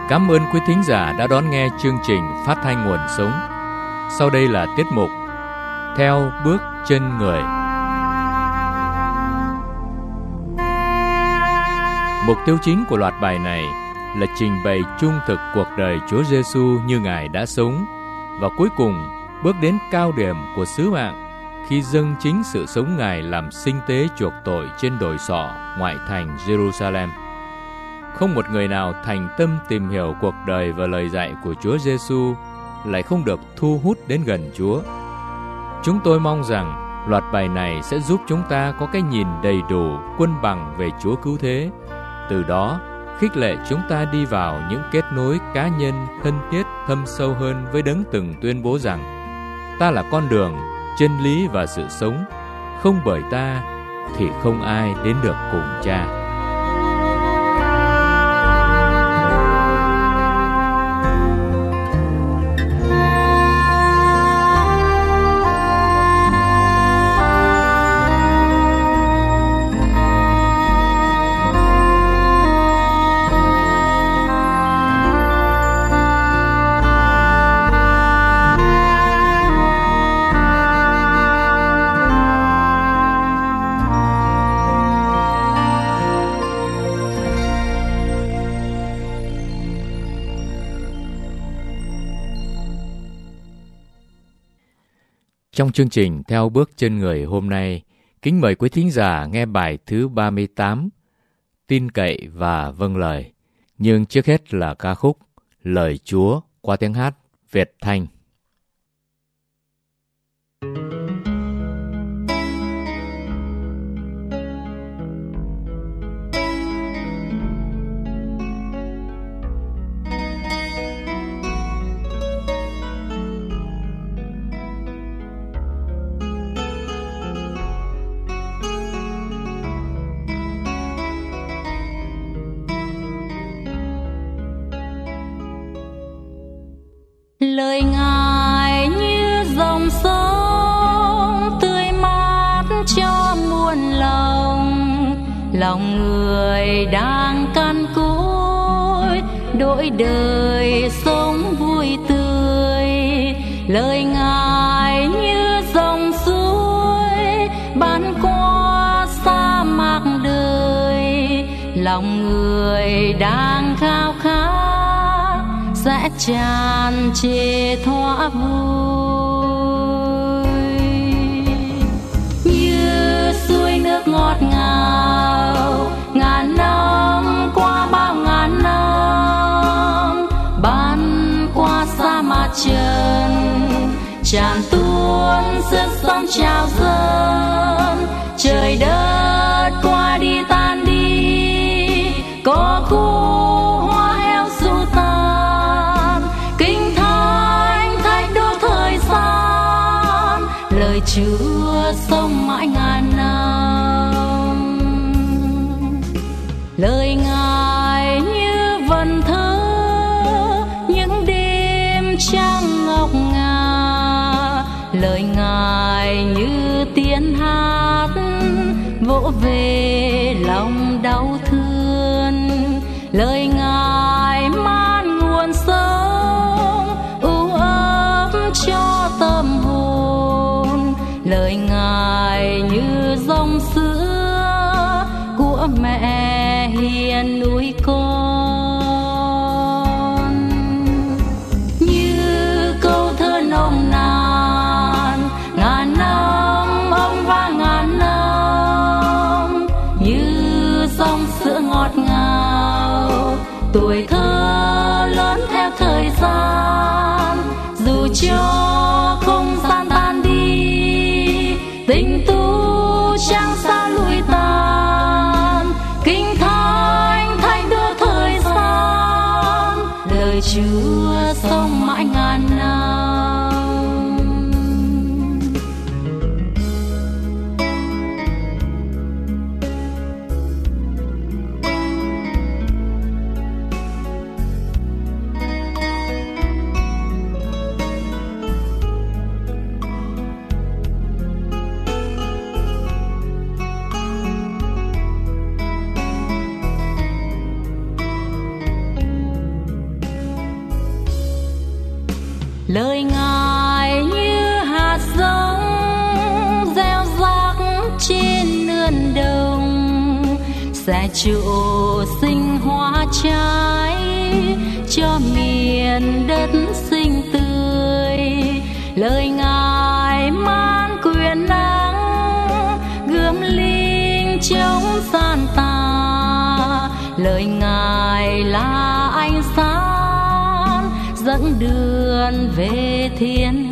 Cảm ơn quý thính giả đã đón nghe chương trình Phát thanh Nguồn Sống. Sau đây là tiết mục Theo Bước Chân Người. Mục tiêu chính của loạt bài này là trình bày trung thực cuộc đời Chúa Giêsu như Ngài đã sống, và cuối cùng bước đến cao điểm của sứ mạng khi dâng chính sự sống Ngài làm sinh tế chuộc tội trên đồi sọ ngoại thành Jerusalem. Không một người nào thành tâm tìm hiểu cuộc đời và lời dạy của Chúa Giêsu lại không được thu hút đến gần Chúa. Chúng tôi mong rằng loạt bài này sẽ giúp chúng ta có cái nhìn đầy đủ, quân bằng về Chúa Cứu Thế. Từ đó, khích lệ chúng ta đi vào những kết nối cá nhân thân thiết thâm sâu hơn với Đấng từng tuyên bố rằng: ta là con đường, chân lý và sự sống, không bởi ta thì không ai đến được cùng Cha. Trong chương trình Theo Bước Chân Người hôm nay, kính mời quý thính giả nghe bài thứ 38, Tin Cậy và Vâng Lời. Nhưng trước hết là ca khúc Lời Chúa qua tiếng hát Việt Thanh. Lời Ngài như dòng sông tươi mát cho muôn lòng người đang cằn cỗi đổi đời sống vui tươi. Lời Ngài như dòng suối bắn qua sa mạc đời, lòng người đang khao khát sẽ tràn trề thỏa vui. Như suối nước ngọt ngào ngàn năm qua bao ngàn năm, bắn qua sa mạc trần tràn tuôn sức sống trào dâng. Trời đất qua đi tan đi, có khu Chúa sống mãi ngàn năm. Lời Ngài như vần thơ những đêm trăng ngọc ngà, lời Ngài như tiếng hát vỗ về lòng đau thương. Lời Ngài mang nguồn sống ưu ấm cho tâm hồn. Lời Ngài như dòng sữa của mẹ hiền nuôi con, như câu thơ nồng nàn ngàn năm ông vang ngàn năm, như dòng sữa ngọt ngào tuổi thơ lớn theo thời gian. Dù cho không gian tan đi, tình tu chẳng sao lụi tàn, kinh thánh thay đưa thời gian. Lời Chúa sống mãi ngàn năm. sẽ trụ sinh hoa trái cho miền đất xinh tươi. Lời Ngài mang quyền năng gươm linh chống gian tà. Lời Ngài là ánh sáng dẫn đường về thiên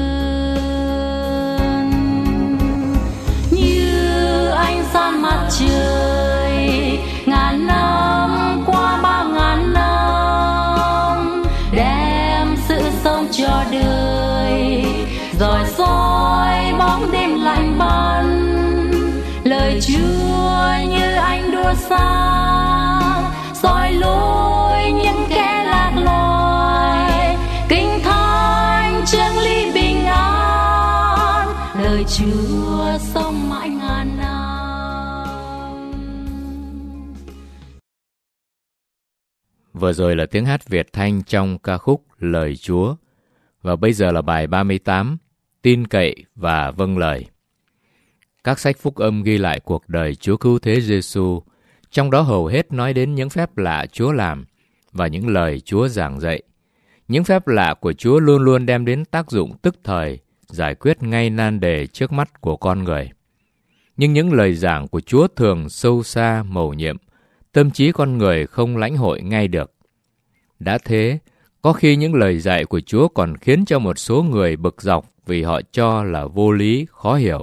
hương. Như ánh sáng mặt trời ngàn năm qua 3000 năm, đem sự sống cho đời, rồi soi bóng đêm lạnh băng. Lời Chúa như ánh đuốc sáng soi lối những kẻ lạc loài. Kinh thánh chân lý bình an, lời Chúa sống mãi ngàn năm. Vừa rồi là tiếng hát Việt Thanh trong ca khúc Lời Chúa. Và bây giờ là bài 38, Tin cậy và vâng lời. Các sách phúc âm ghi lại cuộc đời Chúa Cứu Thế Giêsu, trong đó hầu hết nói đến những phép lạ Chúa làm và những lời Chúa giảng dạy. Những phép lạ của Chúa luôn luôn đem đến tác dụng tức thời, giải quyết ngay nan đề trước mắt của con người. Nhưng những lời giảng của Chúa thường sâu xa, mầu nhiệm, tâm trí con người không lãnh hội ngay được. Đã thế, có khi những lời dạy của Chúa còn khiến cho một số người bực dọc vì họ cho là vô lý, khó hiểu.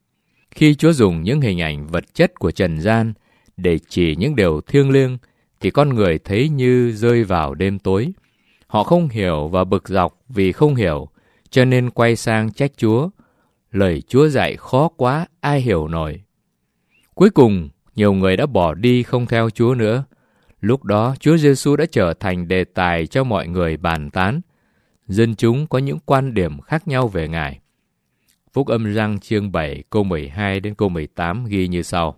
Khi Chúa dùng những hình ảnh vật chất của trần gian để chỉ những điều thiêng liêng, thì con người thấy như rơi vào đêm tối. Họ không hiểu và bực dọc vì không hiểu, cho nên quay sang trách Chúa. Lời Chúa dạy khó quá, ai hiểu nổi. Cuối cùng, nhiều người đã bỏ đi không theo Chúa nữa. Lúc đó, Chúa Giêsu đã trở thành đề tài cho mọi người bàn tán. Dân chúng có những quan điểm khác nhau về Ngài. Phúc âm Giăng chương 7 câu 12 đến câu 18 ghi như sau.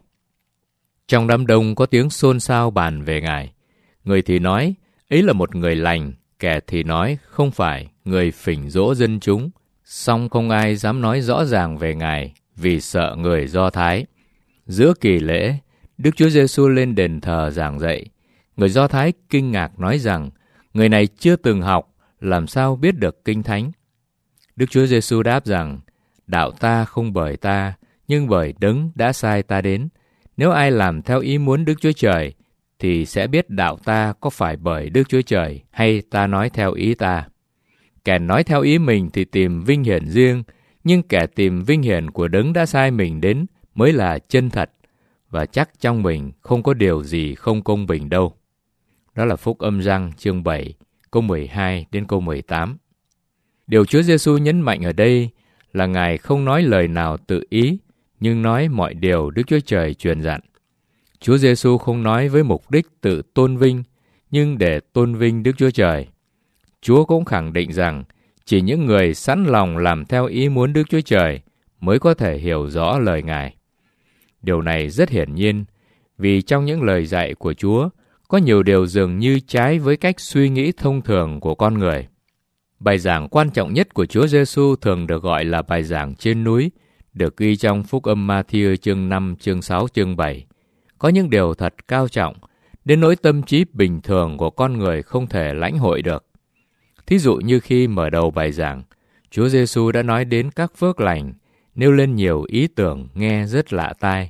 Trong đám đông có tiếng xôn xao bàn về Ngài. Người thì nói, ấy là một người lành, kẻ thì nói, không phải, người phỉnh dỗ dân chúng. Song không ai dám nói rõ ràng về Ngài, vì sợ người Do Thái. Giữa kỳ lễ, Đức Chúa Giêsu lên đền thờ giảng dạy. Người Do Thái kinh ngạc nói rằng, người này chưa từng học, làm sao biết được kinh thánh? Đức Chúa Giêsu đáp rằng, đạo ta không bởi ta, nhưng bởi Đấng đã sai ta đến. Nếu ai làm theo ý muốn Đức Chúa Trời, thì sẽ biết đạo ta có phải bởi Đức Chúa Trời hay ta nói theo ý ta. Kẻ nói theo ý mình thì tìm vinh hiển riêng, nhưng kẻ tìm vinh hiển của Đấng đã sai mình đến mới là chân thật, và chắc trong mình không có điều gì không công bình đâu. Đó là Phúc âm Giăng chương 7, câu 12 đến câu 18. Điều Chúa Giêsu nhấn mạnh ở đây là Ngài không nói lời nào tự ý, nhưng nói mọi điều Đức Chúa Trời truyền dặn. Chúa Giêsu không nói với mục đích tự tôn vinh, nhưng để tôn vinh Đức Chúa Trời. Chúa cũng khẳng định rằng chỉ những người sẵn lòng làm theo ý muốn Đức Chúa Trời mới có thể hiểu rõ lời Ngài. Điều này rất hiển nhiên, vì trong những lời dạy của Chúa có nhiều điều dường như trái với cách suy nghĩ thông thường của con người. Bài giảng quan trọng nhất của Chúa Giêsu thường được gọi là bài giảng trên núi, được ghi trong Phúc âm Ma-thi-ơ chương 5, chương 6, chương 7. Có những điều thật cao trọng, đến nỗi tâm trí bình thường của con người không thể lãnh hội được. Thí dụ như khi mở đầu bài giảng, Chúa Giêsu đã nói đến các phước lành, nêu lên nhiều ý tưởng nghe rất lạ tai.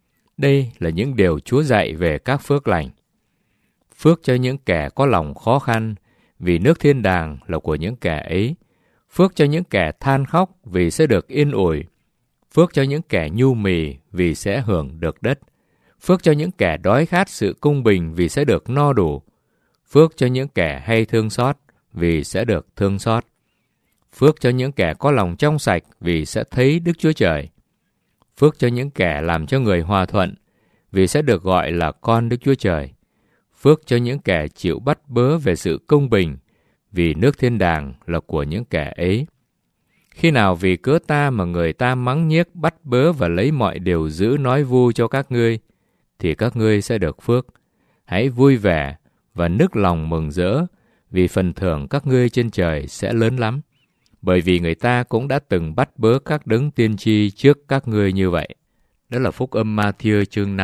Đây là những điều Chúa dạy về các phước lành. Phước cho những kẻ có lòng khó khăn, vì nước thiên đàng là của những kẻ ấy. Phước cho những kẻ than khóc, vì sẽ được yên ủi. Phước cho những kẻ nhu mì, vì sẽ hưởng được đất. Phước cho những kẻ đói khát sự công bình, vì sẽ được no đủ. Phước cho những kẻ hay thương xót, vì sẽ được thương xót. Phước cho những kẻ có lòng trong sạch, vì sẽ thấy Đức Chúa Trời. Phước cho những kẻ làm cho người hòa thuận, vì sẽ được gọi là con Đức Chúa Trời. Phước cho những kẻ chịu bắt bớ về sự công bình, vì nước thiên đàng là của những kẻ ấy. Khi nào vì cớ ta mà người ta mắng nhiếc, bắt bớ và lấy mọi điều dữ nói vu cho các ngươi, thì các ngươi sẽ được phước. Hãy vui vẻ và nức lòng mừng rỡ, vì phần thưởng các ngươi trên trời sẽ lớn lắm. Bởi vì người ta cũng đã từng bắt bớ các đấng tiên tri trước các ngươi như vậy. Đó là Phúc âm Ma-thi-ơ chương 5,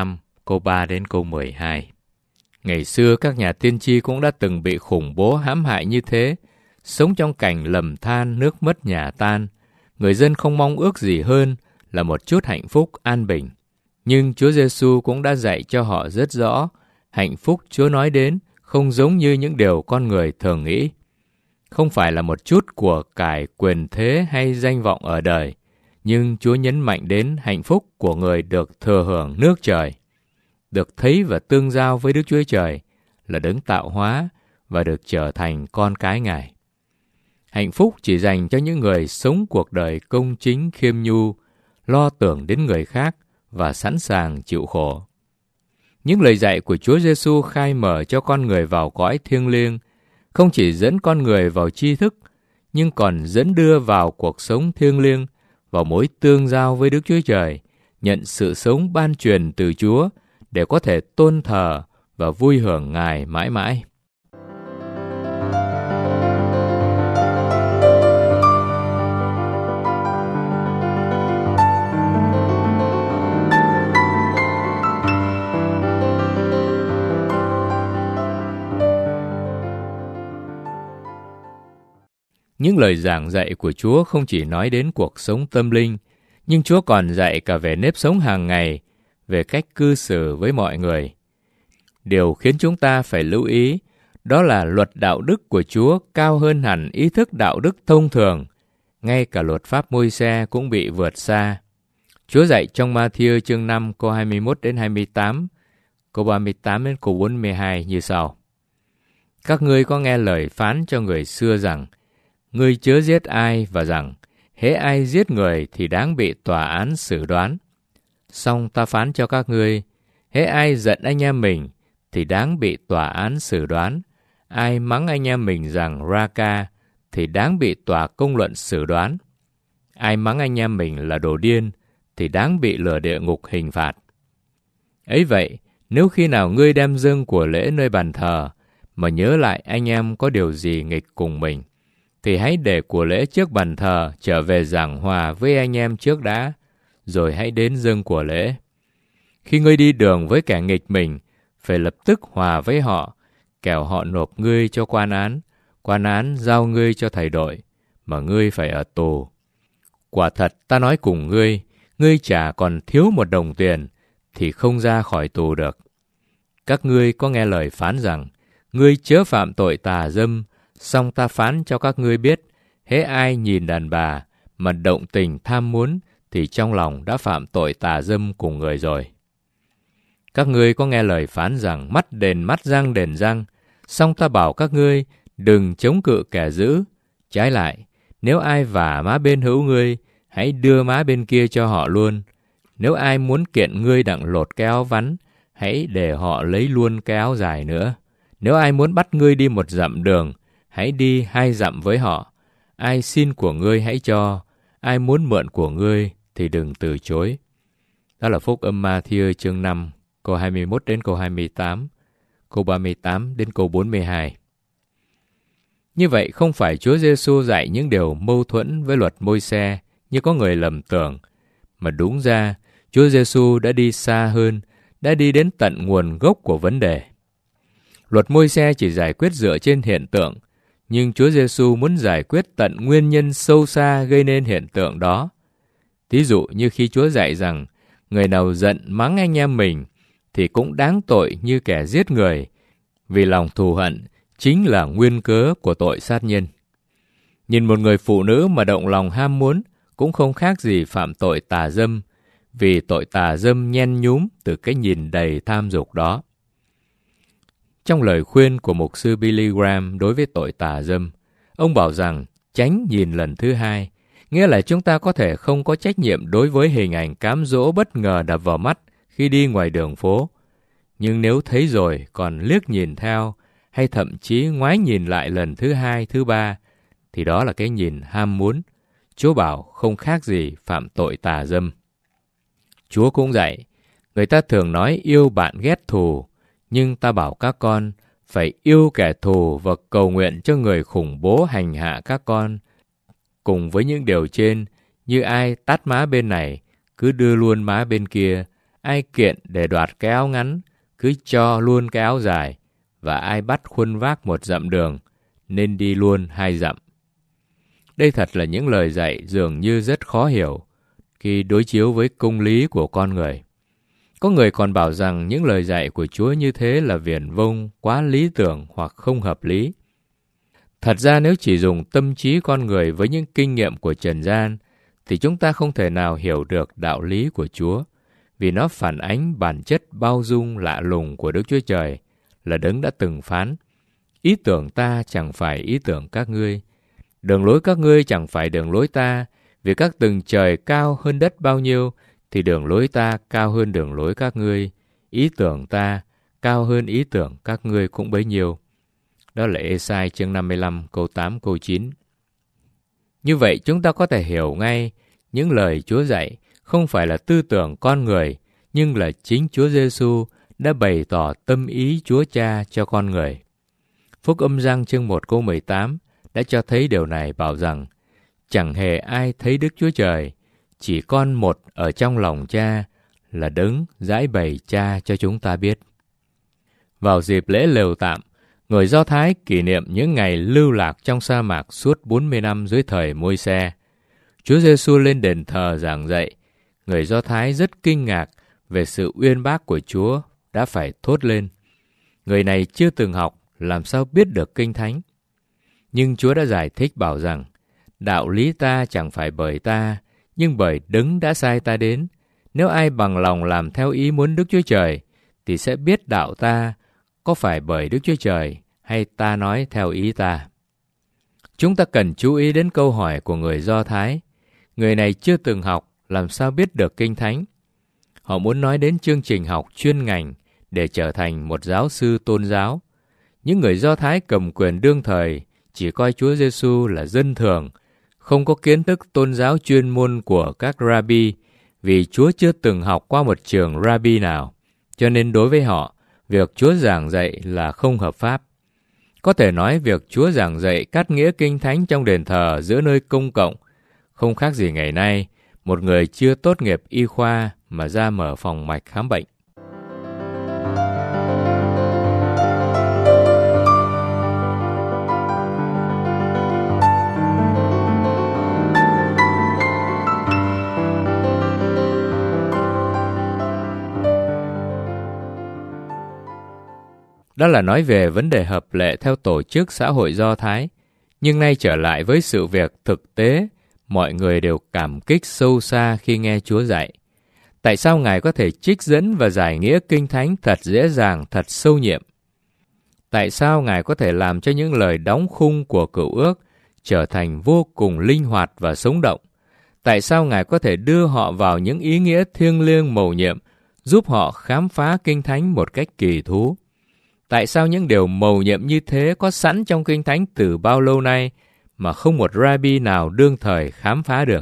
câu 3 đến câu 12. Ngày xưa các nhà tiên tri cũng đã từng bị khủng bố hãm hại như thế, sống trong cảnh lầm than, nước mất nhà tan. Người dân không mong ước gì hơn là một chút hạnh phúc an bình. Nhưng Chúa Giêsu cũng đã dạy cho họ rất rõ, hạnh phúc Chúa nói đến không giống như những điều con người thường nghĩ. Không phải là một chút của cải, quyền thế hay danh vọng ở đời, nhưng Chúa nhấn mạnh đến hạnh phúc của người được thừa hưởng nước trời, được thấy và tương giao với Đức Chúa Trời là đấng tạo hóa và được trở thành con cái Ngài. Hạnh phúc chỉ dành cho những người sống cuộc đời công chính khiêm nhu, lo tưởng đến người khác và sẵn sàng chịu khổ. Những lời dạy của Chúa Giêsu khai mở cho con người vào cõi thiêng liêng, không chỉ dẫn con người vào tri thức, nhưng còn dẫn đưa vào cuộc sống thiêng liêng, vào mối tương giao với Đức Chúa Trời, nhận sự sống ban truyền từ Chúa để có thể tôn thờ và vui hưởng Ngài mãi mãi. Những lời giảng dạy của Chúa không chỉ nói đến cuộc sống tâm linh, nhưng Chúa còn dạy cả về nếp sống hàng ngày, về cách cư xử với mọi người. Điều khiến chúng ta phải lưu ý, đó là luật đạo đức của Chúa cao hơn hẳn ý thức đạo đức thông thường. Ngay cả luật pháp Môi-se cũng bị vượt xa. Chúa dạy trong Ma-thi-ơ chương 5 câu 21 đến 28, câu 38 đến câu 42 như sau. Các ngươi có nghe lời phán cho người xưa rằng, ngươi chớ giết ai, và rằng, hễ ai giết người thì đáng bị tòa án xử đoán. Song ta phán cho các ngươi, hễ ai giận anh em mình thì đáng bị tòa án xử đoán. Ai mắng anh em mình rằng Ra-ca thì đáng bị tòa công luận xử đoán. Ai mắng anh em mình là đồ điên thì đáng bị lửa địa ngục hình phạt. Ấy vậy, nếu khi nào ngươi đem dâng của lễ nơi bàn thờ, mà nhớ lại anh em có điều gì nghịch cùng mình, thì hãy để của lễ trước bàn thờ trở về giảng hòa với anh em trước đã, rồi hãy đến dâng của lễ. Khi ngươi đi đường với kẻ nghịch mình, phải lập tức hòa với họ, kẻo họ nộp ngươi cho quan án giao ngươi cho thầy đội, mà ngươi phải ở tù. Quả thật ta nói cùng ngươi, ngươi chả còn thiếu một đồng tiền, thì không ra khỏi tù được. Các ngươi có nghe lời phán rằng, ngươi chớ phạm tội tà dâm, song ta phán cho các ngươi biết, hễ ai nhìn đàn bà mà động tình tham muốn, thì trong lòng đã phạm tội tà dâm cùng người rồi. Các ngươi có nghe lời phán rằng mắt đền mắt, răng đền răng, song ta bảo các ngươi đừng chống cự kẻ dữ. Trái lại, nếu ai vả má bên hữu ngươi, hãy đưa má bên kia cho họ luôn. Nếu ai muốn kiện ngươi đặng lột cái áo vắn, hãy để họ lấy luôn cái áo dài nữa. Nếu ai muốn bắt ngươi đi 1 dặm đường, hãy đi 2 dặm với họ. Ai xin của ngươi hãy cho, ai muốn mượn của ngươi thì đừng từ chối. Đó là phúc âm Ma-thi-ơ chương 5, câu 21 đến câu 28, câu 38 đến câu 42. Như vậy không phải Chúa Giêsu dạy những điều mâu thuẫn với luật Môi-se như có người lầm tưởng, mà đúng ra Chúa Giêsu đã đi xa hơn, đã đi đến tận nguồn gốc của vấn đề. Luật Môi-se chỉ giải quyết dựa trên hiện tượng, nhưng Chúa Giêsu muốn giải quyết tận nguyên nhân sâu xa gây nên hiện tượng đó. Ví dụ như khi Chúa dạy rằng, người nào giận mắng anh em mình thì cũng đáng tội như kẻ giết người, vì lòng thù hận chính là nguyên cớ của tội sát nhân. Nhìn một người phụ nữ mà động lòng ham muốn cũng không khác gì phạm tội tà dâm, vì tội tà dâm nhen nhúm từ cái nhìn đầy tham dục đó. Trong lời khuyên của mục sư Billy Graham đối với tội tà dâm, ông bảo rằng tránh nhìn lần thứ hai, nghĩa là chúng ta có thể không có trách nhiệm đối với hình ảnh cám dỗ bất ngờ đập vào mắt khi đi ngoài đường phố. Nhưng nếu thấy rồi còn liếc nhìn theo, hay thậm chí ngoái nhìn lại lần thứ 2, thứ 3, thì đó là cái nhìn ham muốn. Chúa bảo không khác gì phạm tội tà dâm. Chúa cũng dạy, người ta thường nói yêu bạn ghét thù, nhưng ta bảo các con phải yêu kẻ thù và cầu nguyện cho người khủng bố hành hạ các con. Cùng với những điều trên, như ai tát má bên này, cứ đưa luôn má bên kia. ai kiện để đoạt cái áo ngắn, cứ cho luôn cái áo dài, và ai bắt khuân vác 1 dặm đường, nên đi luôn 2 dặm. Đây thật là những lời dạy dường như rất khó hiểu khi đối chiếu với công lý của con người. Có người còn bảo rằng những lời dạy của Chúa như thế là viển vông, quá lý tưởng hoặc không hợp lý. Thật ra nếu chỉ dùng tâm trí con người với những kinh nghiệm của trần gian, thì chúng ta không thể nào hiểu được đạo lý của Chúa, vì nó phản ánh bản chất bao dung lạ lùng của Đức Chúa Trời, là Đấng đã từng phán: ý tưởng ta chẳng phải ý tưởng các ngươi, đường lối các ngươi chẳng phải đường lối ta, vì các tầng trời cao hơn đất bao nhiêu, thì đường lối ta cao hơn đường lối các ngươi, ý tưởng ta cao hơn ý tưởng các ngươi cũng bấy nhiêu. Đó là Ê-sai chương 55 câu 8 câu 9. Như vậy chúng ta có thể hiểu ngay những lời Chúa dạy không phải là tư tưởng con người, nhưng là chính Chúa Giêsu đã bày tỏ tâm ý Chúa Cha cho con người. Phúc âm Giăng chương 1 câu 18 đã cho thấy điều này, bảo rằng: chẳng hề ai thấy Đức Chúa Trời, chỉ con một ở trong lòng Cha, là Đấng giải bày Cha cho chúng ta biết. Vào dịp lễ Lều Tạm, người Do Thái kỷ niệm những ngày lưu lạc trong sa mạc suốt 40 năm dưới thời Môi-se. Chúa Giêsu lên đền thờ giảng dạy. Người Do Thái rất kinh ngạc về sự uyên bác của Chúa, đã phải thốt lên: người này chưa từng học, làm sao biết được Kinh Thánh? Nhưng Chúa đã giải thích bảo rằng: đạo lý ta chẳng phải bởi ta, nhưng bởi Đấng đã sai ta đến. Nếu ai bằng lòng làm theo ý muốn Đức Chúa Trời, thì sẽ biết đạo ta có phải bởi Đức Chúa Trời hay ta nói theo ý ta. Chúng ta cần chú ý đến câu hỏi của người Do Thái. Người này chưa từng học, làm sao biết được Kinh Thánh? Họ muốn nói đến chương trình học chuyên ngành để trở thành một giáo sư tôn giáo. Những người Do Thái cầm quyền đương thời chỉ coi Chúa Giêsu là dân thường, không có kiến thức tôn giáo chuyên môn của các rabbi, vì Chúa chưa từng học qua một trường rabbi nào. Cho nên đối với họ, việc Chúa giảng dạy là không hợp pháp. Có thể nói việc Chúa giảng dạy cắt nghĩa Kinh Thánh trong đền thờ giữa nơi công cộng không khác gì ngày nay một người chưa tốt nghiệp y khoa mà ra mở phòng mạch khám bệnh. Đó là nói về vấn đề hợp lệ theo tổ chức xã hội Do Thái. Nhưng nay trở lại với sự việc thực tế, mọi người đều cảm kích sâu xa khi nghe Chúa dạy. Tại sao Ngài có thể trích dẫn và giải nghĩa Kinh Thánh thật dễ dàng, thật sâu nhiệm? Tại sao Ngài có thể làm cho những lời đóng khung của Cựu Ước trở thành vô cùng linh hoạt và sống động? Tại sao Ngài có thể đưa họ vào những ý nghĩa thiêng liêng mầu nhiệm, giúp họ khám phá Kinh Thánh một cách kỳ thú? Tại sao những điều mầu nhiệm như thế có sẵn trong Kinh Thánh từ bao lâu nay mà không một rabbi nào đương thời khám phá được?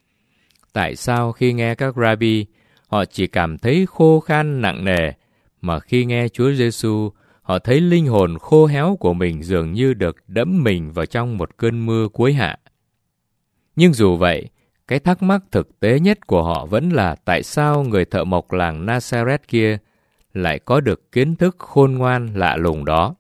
Tại sao khi nghe các rabbi, họ chỉ cảm thấy khô khan nặng nề, mà khi nghe Chúa Giêsu, họ thấy linh hồn khô héo của mình dường như được đẫm mình vào trong một cơn mưa cuối hạ? Nhưng dù vậy, cái thắc mắc thực tế nhất của họ vẫn là tại sao người thợ mộc làng Nazareth kia lại có được kiến thức khôn ngoan lạ lùng đó.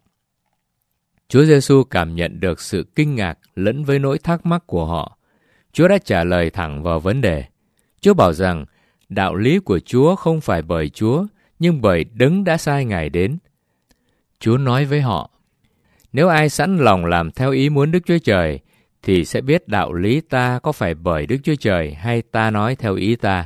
Chúa Giêsu cảm nhận được sự kinh ngạc lẫn với nỗi thắc mắc của họ. Chúa đã trả lời thẳng vào vấn đề. Chúa bảo rằng đạo lý của Chúa không phải bởi Chúa, nhưng bởi Đấng đã sai Ngài đến. Chúa nói với họ: nếu ai sẵn lòng làm theo ý muốn Đức Chúa Trời, thì sẽ biết đạo lý ta có phải bởi Đức Chúa Trời hay ta nói theo ý ta.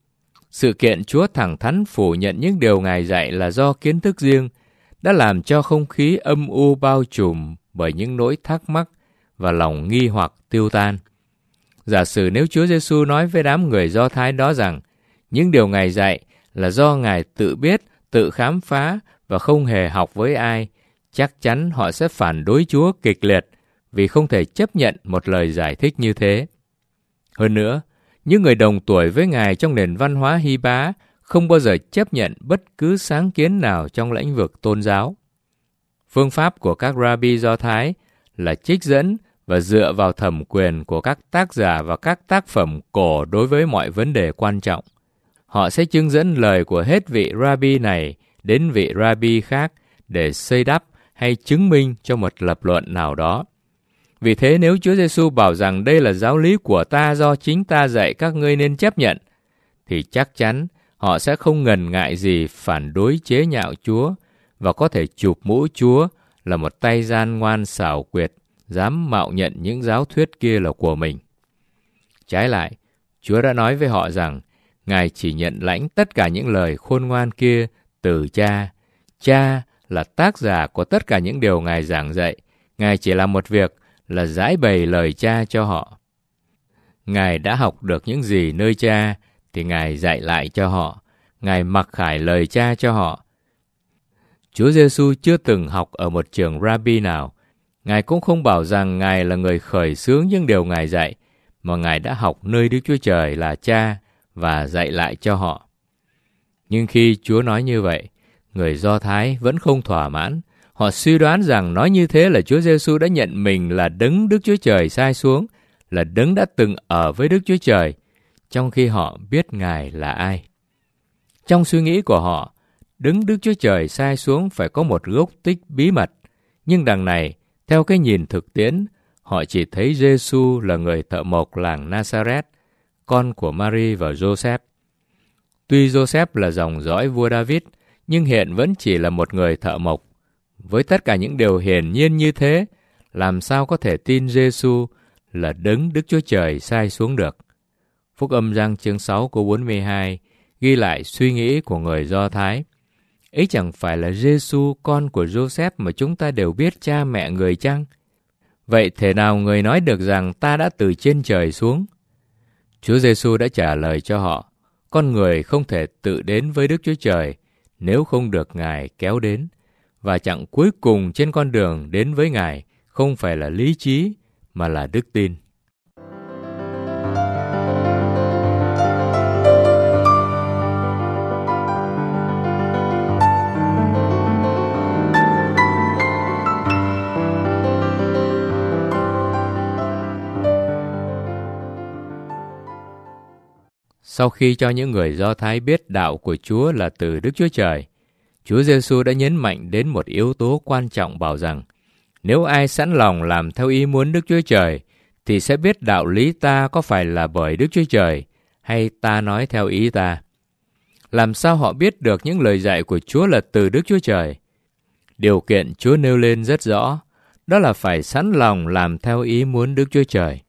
Sự kiện Chúa thẳng thắn phủ nhận những điều Ngài dạy là do kiến thức riêng đã làm cho không khí âm u bao trùm bởi những nỗi thắc mắc và lòng nghi hoặc tiêu tan. Giả sử nếu Chúa Giêsu nói với đám người Do Thái đó rằng những điều Ngài dạy là do Ngài tự biết, tự khám phá và không hề học với ai, chắc chắn họ sẽ phản đối Chúa kịch liệt vì không thể chấp nhận một lời giải thích như thế. Hơn nữa, những người đồng tuổi với Ngài trong nền văn hóa Hy Bá không bao giờ chấp nhận bất cứ sáng kiến nào trong lĩnh vực tôn giáo. Phương pháp của các rabbi Do Thái là trích dẫn và dựa vào thẩm quyền của các tác giả và các tác phẩm cổ đối với mọi vấn đề quan trọng. họ sẽ chứng dẫn lời của hết vị Rabbi này đến vị Rabbi khác để xây đắp hay chứng minh cho một lập luận nào đó. Vì thế nếu Chúa Giêsu bảo rằng đây là giáo lý của ta do chính ta dạy các ngươi nên chấp nhận, thì chắc chắn họ sẽ không ngần ngại gì phản đối chế nhạo Chúa và có thể chụp mũ Chúa là một tay gian ngoan xảo quyệt, dám mạo nhận những giáo thuyết kia là của mình. Trái lại, Chúa đã nói với họ rằng Ngài chỉ nhận lãnh tất cả những lời khôn ngoan kia từ Cha. Cha là tác giả của tất cả những điều Ngài giảng dạy. Ngài chỉ làm một việc là giải bày lời Cha cho họ. Ngài đã học được những gì nơi Cha thì Ngài dạy lại cho họ. Ngài mặc khải lời Cha cho họ. Chúa Giêsu chưa từng học ở một trường Rabbi nào. Ngài cũng không bảo rằng Ngài là người khởi xướng những điều Ngài dạy, mà Ngài đã học nơi Đức Chúa Trời là Cha và dạy lại cho họ. Nhưng khi Chúa nói như vậy, người Do Thái vẫn không thỏa mãn. Họ suy đoán rằng nói như thế là Chúa Giêsu đã nhận mình là Đấng Đức Chúa Trời sai xuống, là Đấng đã từng ở với Đức Chúa Trời, trong khi họ biết Ngài là ai. Trong suy nghĩ của họ, Đấng Đức Chúa Trời sai xuống phải có một gốc tích bí mật. Nhưng đằng này, theo cái nhìn thực tiễn, họ chỉ thấy Giêsu là người thợ mộc làng Nazareth, con của Mary và Joseph. Tuy Joseph là dòng dõi vua David, nhưng hiện vẫn chỉ là một người thợ mộc. Với tất cả những điều hiển nhiên như thế, làm sao có thể tin Giêsu là Đấng Đức Chúa Trời sai xuống được? Phúc âm Giăng chương 6 câu 42 ghi lại suy nghĩ của người Do Thái. Ấy chẳng phải là Giêsu con của Joseph mà chúng ta đều biết cha mẹ người chăng? Vậy thể nào người nói được rằng ta đã từ trên trời xuống? Chúa Giêsu đã trả lời cho họ, con người không thể tự đến với Đức Chúa Trời nếu không được Ngài kéo đến, và chặng cuối cùng trên con đường đến với Ngài không phải là lý trí mà là đức tin. Sau khi cho những người Do Thái biết đạo của Chúa là từ Đức Chúa Trời, Chúa Giêsu đã nhấn mạnh đến một yếu tố quan trọng bảo rằng nếu ai sẵn lòng làm theo ý muốn Đức Chúa Trời thì sẽ biết đạo lý ta có phải là bởi Đức Chúa Trời hay ta nói theo ý ta. Làm sao họ biết được những lời dạy của Chúa là từ Đức Chúa Trời? Điều kiện Chúa nêu lên rất rõ, đó là phải sẵn lòng làm theo ý muốn Đức Chúa Trời.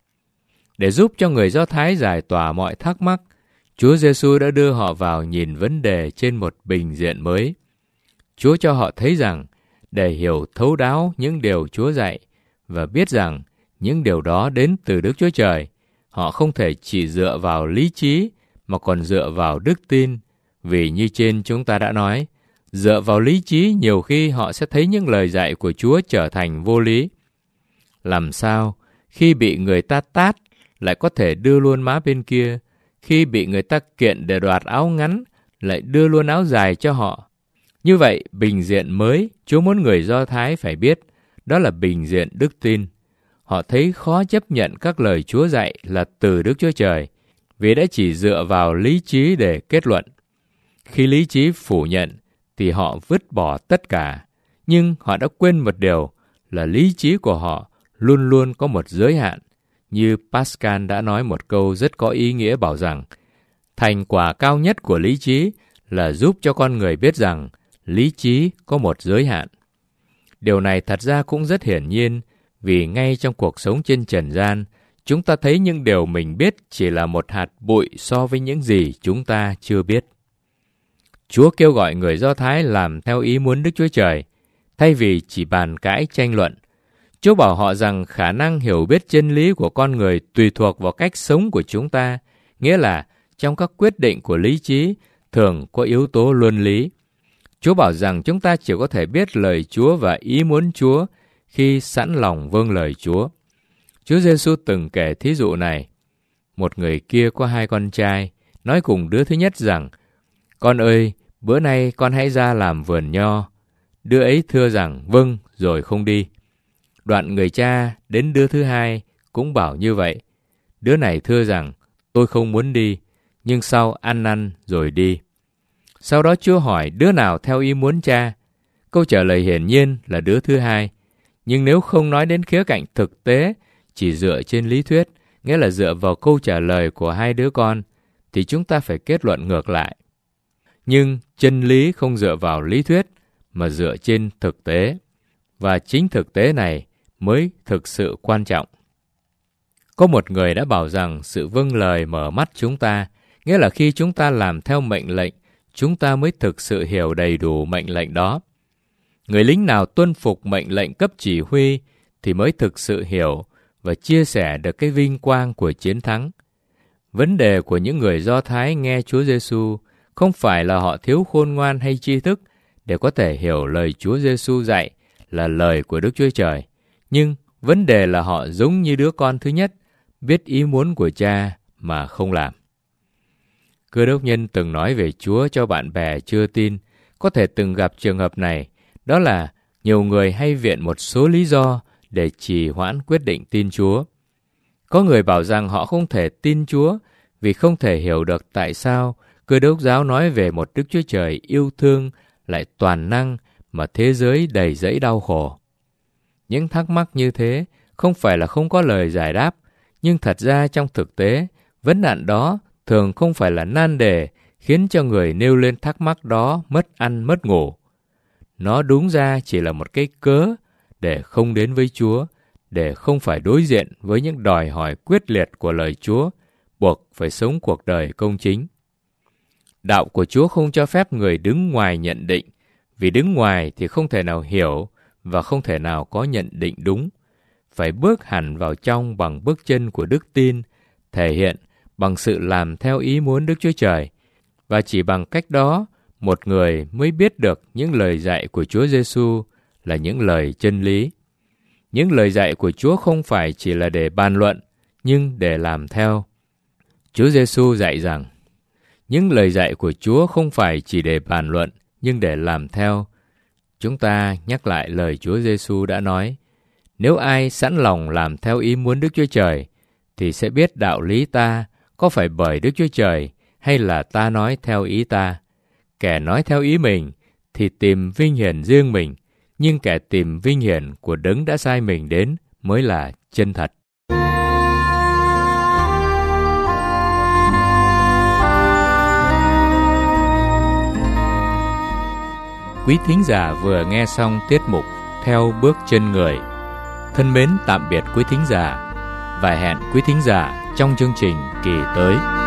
Để giúp cho người Do Thái giải tỏa mọi thắc mắc, Chúa Giêsu đã đưa họ vào nhìn vấn đề trên một bình diện mới. Chúa cho họ thấy rằng, để hiểu thấu đáo những điều Chúa dạy và biết rằng những điều đó đến từ Đức Chúa Trời, họ không thể chỉ dựa vào lý trí mà còn dựa vào đức tin. Vì như trên chúng ta đã nói, dựa vào lý trí nhiều khi họ sẽ thấy những lời dạy của Chúa trở thành vô lý. Làm sao khi bị người ta tát lại có thể đưa luôn má bên kia, khi bị người ta kiện để đoạt áo ngắn lại đưa luôn áo dài cho họ? Như vậy, bình diện mới Chúa muốn người Do Thái phải biết, đó là bình diện đức tin. Họ thấy khó chấp nhận các lời Chúa dạy là từ Đức Chúa Trời, vì đã chỉ dựa vào lý trí để kết luận. Khi lý trí phủ nhận, thì họ vứt bỏ tất cả. Nhưng họ đã quên một điều là lý trí của họ luôn luôn có một giới hạn. Như Pascal đã nói một câu rất có ý nghĩa bảo rằng, thành quả cao nhất của lý trí là giúp cho con người biết rằng lý trí có một giới hạn. Điều này thật ra cũng rất hiển nhiên, vì ngay trong cuộc sống trên trần gian, chúng ta thấy những điều mình biết chỉ là một hạt bụi so với những gì chúng ta chưa biết. Chúa kêu gọi người Do Thái làm theo ý muốn Đức Chúa Trời, thay vì chỉ bàn cãi tranh luận. Chúa bảo họ rằng khả năng hiểu biết chân lý của con người tùy thuộc vào cách sống của chúng ta, nghĩa là trong các quyết định của lý trí thường có yếu tố luân lý. Chúa bảo rằng chúng ta chỉ có thể biết lời Chúa và ý muốn Chúa khi sẵn lòng vâng lời Chúa. Chúa Giêsu từng kể thí dụ này. Một người kia có 2 con trai, nói cùng đứa thứ nhất rằng, con ơi, bữa nay con hãy ra làm vườn nho. Đứa ấy thưa rằng, vâng, rồi không đi. Đoạn người cha đến đứa thứ hai cũng bảo như vậy. Đứa này thưa rằng, tôi không muốn đi. nhưng sau ăn năn rồi đi. Sau đó Chúa hỏi đứa nào theo ý muốn Cha. Câu trả lời hiển nhiên là đứa thứ hai. Nhưng nếu không nói đến khía cạnh thực tế, chỉ dựa trên lý thuyết, nghĩa là dựa vào câu trả lời của hai đứa con, thì chúng ta phải kết luận ngược lại. Nhưng chân lý không dựa vào lý thuyết, mà dựa trên thực tế. Và chính thực tế này mới thực sự quan trọng. Có một người đã bảo rằng sự vâng lời mở mắt chúng ta, nghĩa là khi chúng ta làm theo mệnh lệnh, chúng ta mới thực sự hiểu đầy đủ mệnh lệnh đó. Người lính nào tuân phục mệnh lệnh cấp chỉ huy thì mới thực sự hiểu và chia sẻ được cái vinh quang của chiến thắng. Vấn đề của những người Do Thái nghe Chúa Giêsu không phải là họ thiếu khôn ngoan hay tri thức để có thể hiểu lời Chúa Giêsu dạy là lời của Đức Chúa Trời. Nhưng vấn đề là họ giống như đứa con thứ nhất, biết ý muốn của Cha mà không làm. Cơ đốc nhân từng nói về Chúa cho bạn bè chưa tin, có thể từng gặp trường hợp này, đó là nhiều người hay viện một số lý do để trì hoãn quyết định tin Chúa. Có người bảo rằng họ không thể tin Chúa vì không thể hiểu được tại sao Cơ đốc giáo nói về một Đức Chúa Trời yêu thương lại toàn năng mà thế giới đầy dẫy đau khổ. Những thắc mắc như thế không phải là không có lời giải đáp, nhưng thật ra trong thực tế, vấn nạn đó thường không phải là nan đề khiến cho người nêu lên thắc mắc đó mất ăn mất ngủ. Nó đúng ra chỉ là một cái cớ để không đến với Chúa, để không phải đối diện với những đòi hỏi quyết liệt của lời Chúa, buộc phải sống cuộc đời công chính. Đạo của Chúa không cho phép người đứng ngoài nhận định, vì đứng ngoài thì không thể nào hiểu và không thể nào có nhận định đúng. Phải bước hẳn vào trong bằng bước chân của đức tin, thể hiện bằng sự làm theo ý muốn Đức Chúa Trời. Và chỉ bằng cách đó, một người mới biết được những lời dạy của Chúa Giêsu là những lời chân lý. Những lời dạy của Chúa không phải chỉ là để bàn luận, nhưng để làm theo. Chúa Giêsu dạy rằng, những lời dạy của Chúa không phải chỉ để bàn luận, nhưng để làm theo. Chúng ta nhắc lại lời Chúa Giêsu đã nói, nếu ai sẵn lòng làm theo ý muốn Đức Chúa Trời, thì sẽ biết đạo lý ta có phải bởi Đức Chúa Trời hay là ta nói theo ý ta. Kẻ nói theo ý mình thì tìm vinh hiển riêng mình, nhưng kẻ tìm vinh hiển của Đấng đã sai mình đến mới là chân thật. Quý thính giả vừa nghe xong tiết mục Theo bước chân người. Thân mến tạm biệt quý thính giả và hẹn quý thính giả trong chương trình kỳ tới.